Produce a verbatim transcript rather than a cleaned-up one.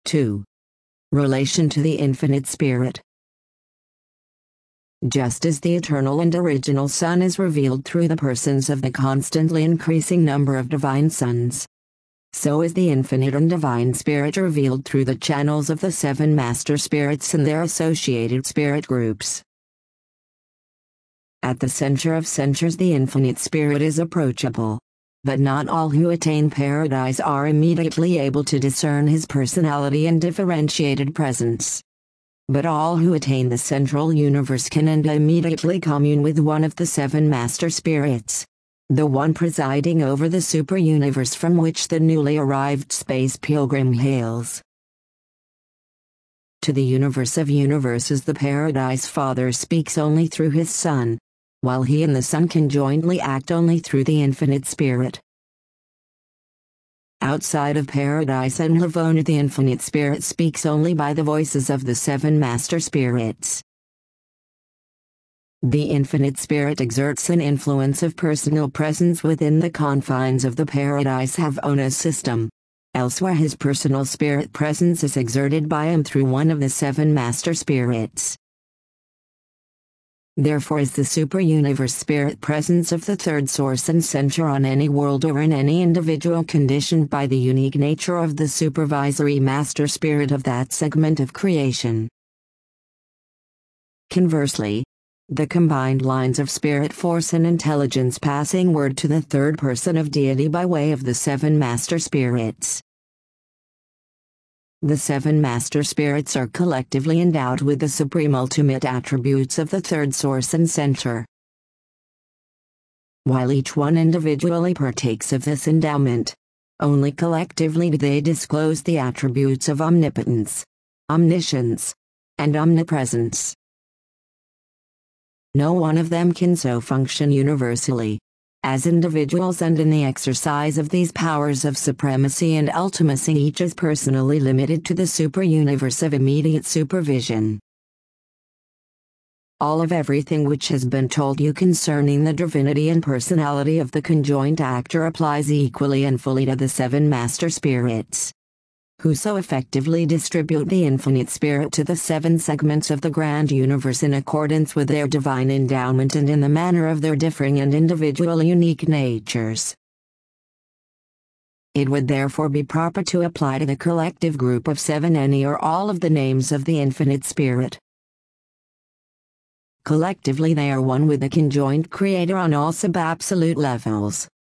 two. Relation to the Infinite Spirit. Just as the eternal and original Son is revealed through the persons of the constantly increasing number of divine sons, so is the infinite and divine Spirit revealed through the channels of the seven master spirits and their associated spirit groups. At the center of centers, the Infinite Spirit is approachable, but not all who attain paradise are immediately able to discern his personality and differentiated presence. But all who attain the central universe can and immediately commune with one of the seven master spirits, the one presiding over the super-universe from which the newly arrived space pilgrim hails. To the universe of universes, the Paradise Father speaks only through his Son, while he and the Son can jointly act only through the Infinite Spirit. Outside of Paradise and Nirvana, the Infinite Spirit speaks only by the voices of the seven master spirits. The Infinite Spirit exerts an influence of personal presence within the confines of the Paradise Havana system. Elsewhere, his personal spirit presence is exerted by him through one of the seven master spirits. Therefore is the super-universe spirit presence of the third source and center on any world or in any individual conditioned by the unique nature of the supervisory master spirit of that segment of creation. Conversely, the combined lines of spirit force and intelligence passing word to the third person of deity by way of the seven master spirits. The seven master spirits are collectively endowed with the supreme ultimate attributes of the third source and center. While each one individually partakes of this endowment, only collectively do they disclose the attributes of omnipotence, omniscience, and omnipresence. No one of them can so function universally, as individuals, and in the exercise of these powers of supremacy and ultimacy each is personally limited to the super-universe of immediate supervision. All of everything which has been told you concerning the divinity and personality of the conjoint actor applies equally and fully to the seven master spirits, who so effectively distribute the Infinite Spirit to the seven segments of the grand universe in accordance with their divine endowment and in the manner of their differing and individual unique natures. It would therefore be proper to apply to the collective group of seven any or all of the names of the Infinite Spirit. Collectively they are one with the conjoint Creator on all sub-absolute levels.